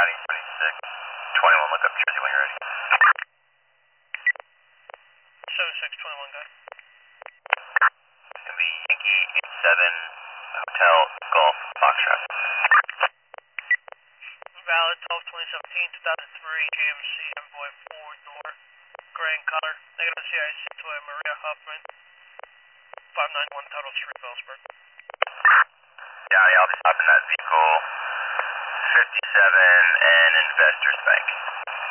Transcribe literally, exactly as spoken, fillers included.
County, twenty-six twenty-one, look up Jersey when you're ready. seven six twenty-one, guy. It's going to be Yankee eighty-seven, Hotel, Golf, Foxtrot. Valid twelve twenty seventeen, two thousand three G M C Envoy four door, gray in color. Negative C I C to a Maria Huffman, five ninety-one Tuttle Street, Bellsburg. Yeah, I'll be stopping that vehicle fifty-seven and Investors Bank.